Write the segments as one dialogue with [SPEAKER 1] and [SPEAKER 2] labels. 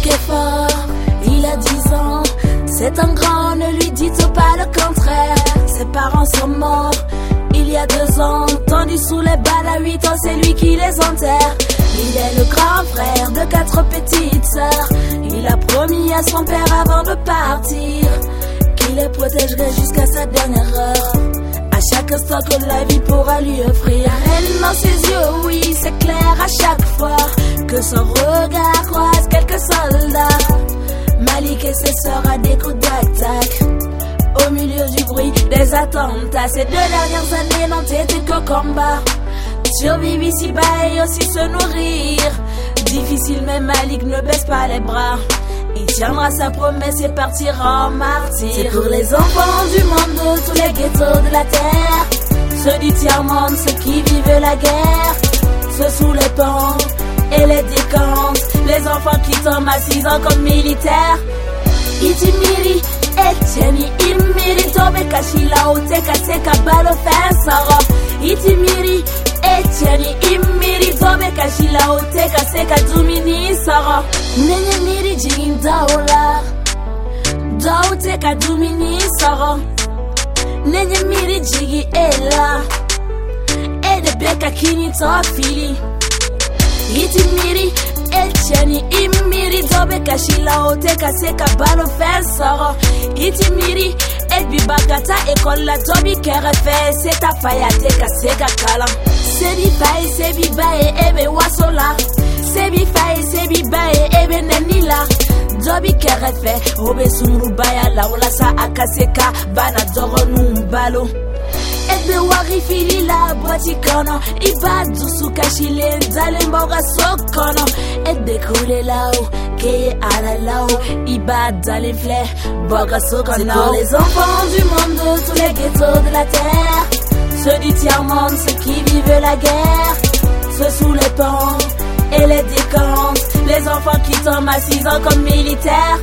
[SPEAKER 1] est fort, il a 10 ans. C'est un grand, ne lui dites pas le contraire. Ses parents sont morts il y a 2 ans. Tandis sous les balles à 8 ans, c'est lui qui les enterre. Il est le grand frère de 4 petites sœurs. Il a promis à son père avant de partir qu'il les protégerait jusqu'à sa dernière heure. À chaque instant que la vie pourra lui offrir. Elle dans ses yeux, oui, c'est clair à chaque fois que son regard croise quelques soldats. Malik et ses sœurs à des coups d'attaque. Au milieu du bruit des attentats, ces 2 dernières années n'ont été que combat. Survivre ici-bas et aussi se nourrir. Difficile mais Malik ne baisse pas les bras. Il tiendra sa promesse et partira en martyr. C'est pour les enfants du monde de tous les ghettos de la terre. Ceux du tiers-monde, ceux qui vivent la guerre. Ceux sous les ponts et les décomptes. Les enfants qui tombent à 6 ans comme militaires. Itimiri, Etieni, Imiri, Tobe Kashila, Oteka, Seka, Balo, Fensaro. Itimiri, Etieni, Imiri, Tobe Kashila, Oteka, Seka, Dumini, Saro. Nenye Miri, Jin Daola, Daoteka, Dumini, Saro. Nenye Miri, Jigi, Ela, Edebeka, Kini, Tofili. Itimiri, Etieni, Imiri, Dobe Kashila, Oteka, Seka, Balo, Fensoro. Itimiri, Edbibakata, Ekola, Dobi, Kerefe, Seta, Fayateka, Seka, Kalam. Sebi Faye, Sebi Baye, Ebe Wasola. Sebi Faye, Sebi Baye, Ebe Nenila. Dobi, Kerefe, Obe Sumrubaya, Laola, Sa, Akaseka, Bana, Doro, Numbalo. Ebe warifili la boîte kono. Iba dusu kashile dale mboga sokono. Ebe koule lao, keye ala lao. Iba dale flé, boga sokono. C'est pour les enfants du monde de tous les ghettos de la terre. Ceux du tiers-monde, ceux qui vivent la guerre. Ceux sous les ponts et les décomptes. Les enfants qui tombent à 6 ans comme militaires.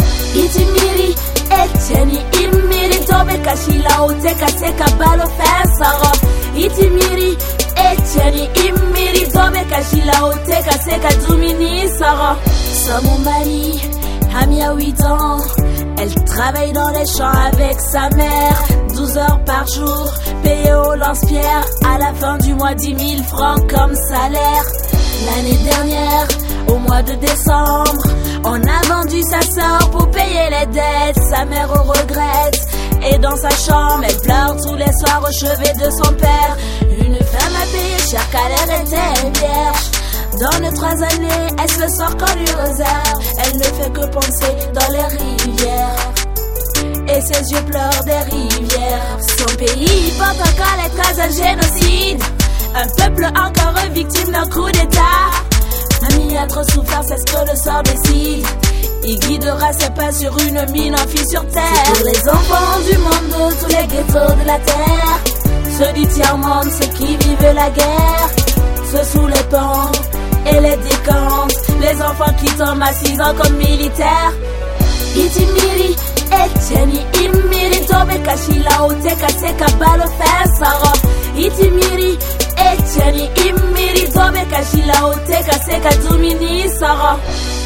[SPEAKER 1] Itimiri, Etieni, Imiri, Tobe Kashila, Oteka, Seka, Balo, Fensaro. Itimiri, Etieni, Imiri, Tobe Kashila, Oteka, Seka, Dumini, Saro. Son mari, Ami a 8 ans. Elle travaille dans les champs avec sa mère. 12 heures par jour, payée au lance-pierre. À la fin du mois, 10 000 francs comme salaire. L'année dernière, au mois de décembre, on a vendu sa sœur pour payer les dettes. Sa mère regrette. Et dans sa chambre, elle pleure tous les soirs au chevet de son père. Une femme a payé cher car elle était vierge. Dans les 3 années, elle se sort quand du rosaire. Elle ne fait que penser dans les rivières. Et ses yeux pleurent des rivières. Son pays porte encore les traces d'un génocide. Un peuple encore victime d'un coup d'état. Ami a trop souffert, c'est ce que le sort décide. Il guidera ses pas sur une mine enfouie sur terre. C'est pour les enfants du monde de tous les ghettos de la terre. Ceux du tiers-monde, ceux qui vivent la guerre. Ceux sous les ponts et les décomptes. Les enfants qui tombent à 6 ans comme militaires. Itimiri, Etieni, Imiri, Tobe Kashila, Oteka, Seka, Balo, Fensaro. Itimiri, Etieni, Imiri, Tobe Kashila, Oteka, Seka, Dumini, Saro.